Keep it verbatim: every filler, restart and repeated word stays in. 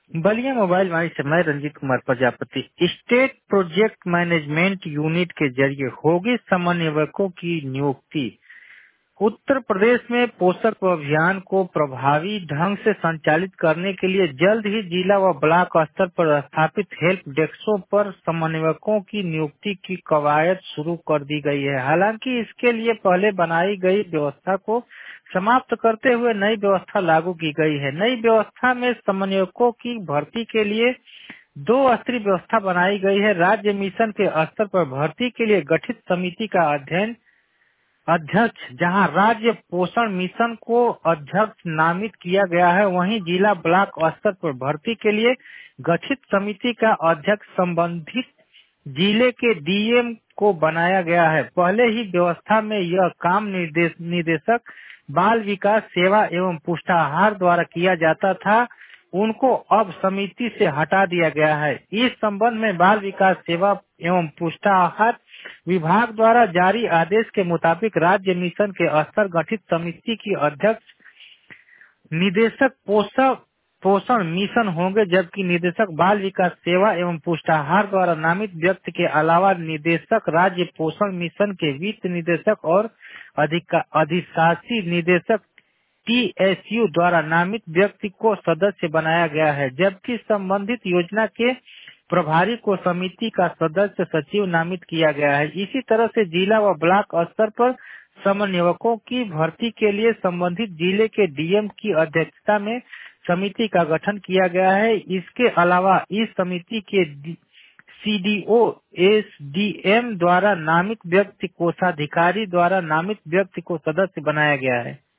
Ballia mobile Vaani से मैं Ranjit Kumar Prajapati. State project management unit के जरिए होगी समन्वयकों की नियुक्ति। उत्तर प्रदेश में पोषक अभियान को प्रभावी ढंग से संचालित करने के लिए जल्द ही जिला व ब्लॉक स्तर पर स्थापित हेल्प डेस्कों पर समन्वयकों की नियुक्ति की कवायद शुरू कर दी गई है। हालांकि इसके लिए पहले बनाई गई व्यवस्था को समाप्त करते हुए नई व्यवस्था लागू की गई है। नई व्यवस्था में समन्वयकों की भर्ती के लिए दो स्तरीय व्यवस्था बनाई गई है। राज्य मिशन के स्तर पर भर्ती के लिए गठित समिति का अध्ययन अध्यक्ष, जहां राज्य पोषण मिशन को अध्यक्ष नामित किया गया है, वहीं जिला ब्लॉक स्तर पर भर्ती के लिए गठित समिति का अध्यक्ष संबंधित जिले के डीएम को बनाया गया है। पहले ही व्यवस्था में यह काम निर्देश निदेशक बाल विकास सेवा एवं पुष्टाहार द्वारा किया जाता था, उनको अब समिति से हटा दिया गया है। इस संबंध में बाल विकास सेवा एवं पुष्टाहार विभाग द्वारा जारी आदेश के मुताबिक राज्य मिशन के स्तर गठित समिति की अध्यक्ष निदेशक पोषण पोषण मिशन होंगे, जबकि निदेशक बाल विकास सेवा एवं पुष्टाहार द्वारा नामित व्यक्ति के अलावा निदेशक राज्य पोषण मिशन के वित्त निदेशक और अधिका- अधिशासी निदेशक टीएसयू द्वारा नामित व्यक्ति को सदस्य बनाया गया है, जबकि संबंधित योजना के प्रभारी को समिति का सदस्य सचिव नामित किया गया है। इसी तरह से जिला व ब्लॉक स्तर पर समन्वयकों की भर्ती के लिए संबंधित जिले के डीएम की अध्यक्षता में समिति का गठन किया गया है। इसके अलावा इस समिति के सीडीओ एसडीएम द्वारा नामित व्यक्ति कोषाधिकारी द्वारा नामित व्यक्ति को सदस्य बनाया गया है।